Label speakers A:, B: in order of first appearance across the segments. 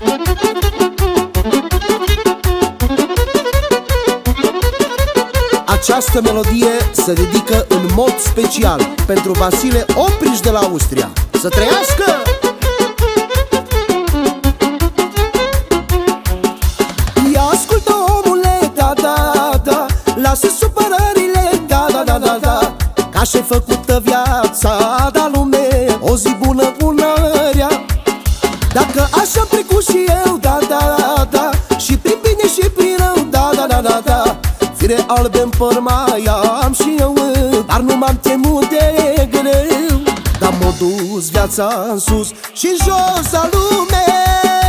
A: Această melodie se dedică în mod special pentru Vasile Opriș de la Austria. Să trăiască! Ia ascultă, omule, da, da, da, lasă supărările, da, da, da, da, da, că așa-i făcută viața, da, lume, o zi bună, bună rea. Dacă așa-am trecut și eu, da, da, da, și prin bine și prin rău, da, da, da, da, da, fire albe-n păr mai am și eu, dar nu m-am temut de greu. Dar m-a dus viața în sus și în jos a lumei.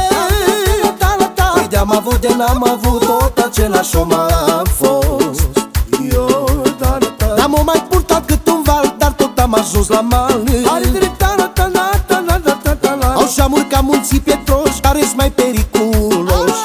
A: Păi de-am avut de n-am avut, tot același om am fost eu. Dar m-a mai purtat cât un val, dar tot am ajuns la mal. Au șamuri ca munții pietroși, care-s mai periculoși.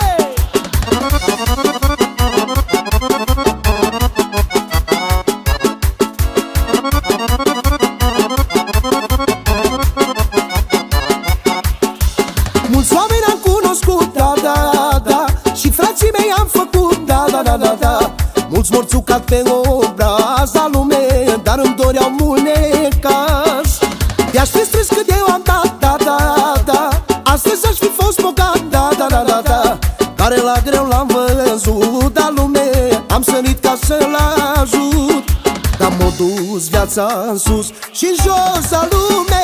A: Mulți oameni am cunoscut, da, da, da, și frații mei am făcut, da, da, da, da, da. Mulți morți ucat pe obraz la lume, dar îmi doreau mult necaz. De-aș fi strâns cât eu am dat, da, da, da, astăzi aș fi fost bogat, da, da, da, da, da, care la greu l-am văzut, da, lume, am sărit ca să-l ajut. Dar m-a dus viața în sus și în jos a lumei.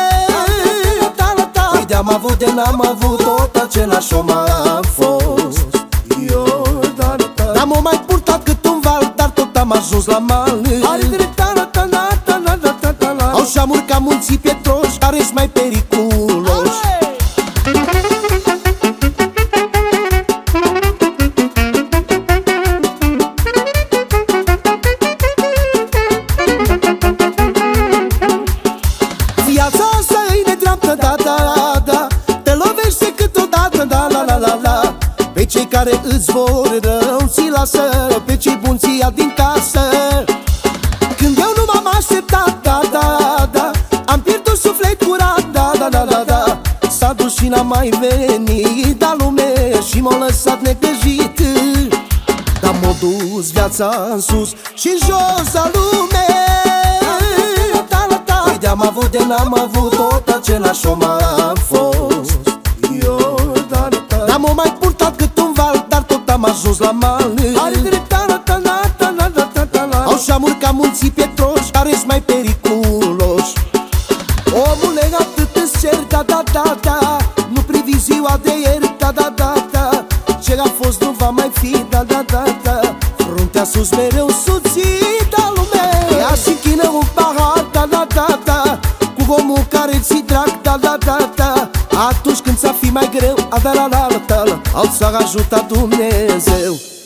A: De-am avut de n-am avut, tot același om am fost eu. Dar m-a mai purtat cât un val, dar tot am ajuns la mal. Au șamuri ca munții pietroși, care-s mai periculoși. Viața asta e nedreaptă, da, da, da, te lovește câteodată, da, la, la, la, la. Pe cei care îți vor rău ți lasă, pe cei buni ți ia din casă. Când eu nu m-am așteptat, da, da, da, am pierdut suflet curat, da, da, da, da, da, s-a dus și n-a mai venit, da, lume, și m-a lăsat necăjit. Dar m-a dus viața în sus și în jos a lumei. De-am avut de n-am avut, tot același om am fost eu. Dar m-a mai purtat cât un val, dar tot am ajuns la mal. Au șamuri ca munții pietroși, care-s mai periculoși. Omule, atât îți cer, da, da, da, da, nu privi ziua de ieri, da, da, da, da, ce a fost nu va mai fi, da, da, da, da, fruntea sus mereu suțit, da, lume, ea și închină un pahar, da, da, da, da, cu omul care ți-i drag, da, da, da, da, atunci când ți-a fi mai greu, a da, la, la, la, la, al ți-a ajutat Dumnezeu.